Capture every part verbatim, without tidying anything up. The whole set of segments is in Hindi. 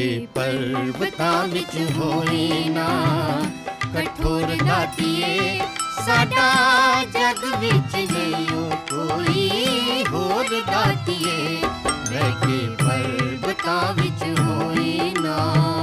के पर्वतां विच होई ना कठोर दातिए साडा जग विच नहीं कोई होर दातिए रह के पर्वतां विच होई ना।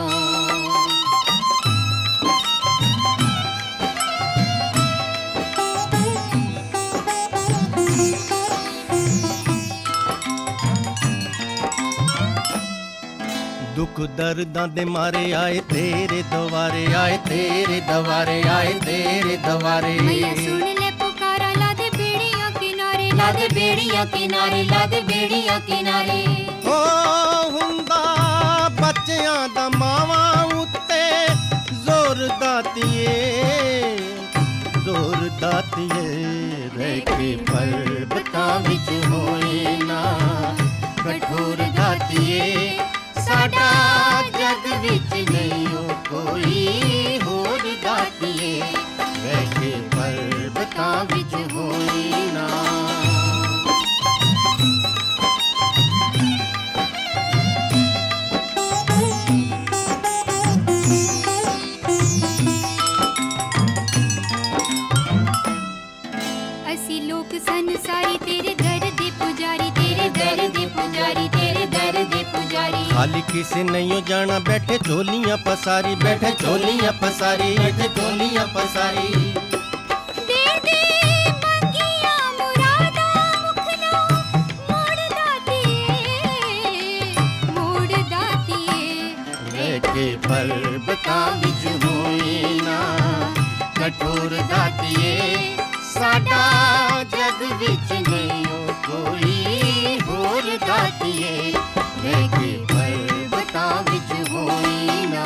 दुख दर्दां दे मारे आए तेरे दवारे आए तेरे दवारे आए तेरे दवारे। मैया सुन ले पुकारा ला दे बेड़ियां किनारे ला दे बेड़ियां किनारे ला दे बेड़ियां किनारे। ओ हुंदा बच्चियां दा मावां उत्ते जोर दातिए जोर दातिए रह के पर्वतां विच होई ना कठोर दातिए साडा जग विच नहीं कोई होर दातिए रह के पर्वतां विच होई ना। असी लोक संसारी तेरे दर दे पुजारी तेरे दर दे पुजारी तेरे दर दे पुजारी। खाली किसे नहीं जाना बैठे झोलियां पसारी बैठे झोलियां पसारी बैठे झोलियां पसारी। दे दे मंगियां मुरादा मुखना मोड़ दातिए मोड़ दातिए रह के पर्वतां विच होई ना कठोर दातिए साडा जग विच नहीं कोई होर दातिए रह के पर्वतां विच होई ना।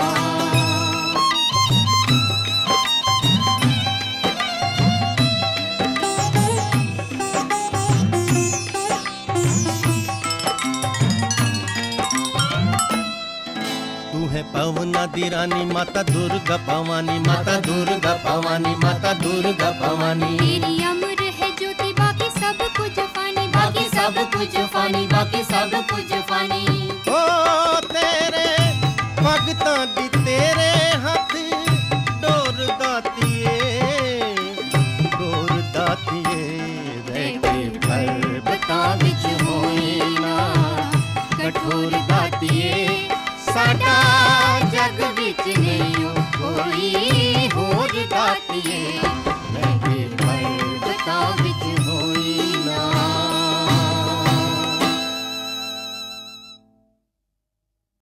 तू है पवना दी रानी माता दुर्गा भवानी माता दुर्गा भवानी माता दुर्गा भवानी। तेरी अमर है ज्योति बाकी सब कुछ फानी बाकी सब कुछ फानी बाकी सब कुछ फानी। ओ तेरे भगतां दी तेरे हथ डोर दातिए डोर दातिए रह के पर्वतां विच होई ना कठोर दातिए साडा जग विच नहीं कोई होर दातिए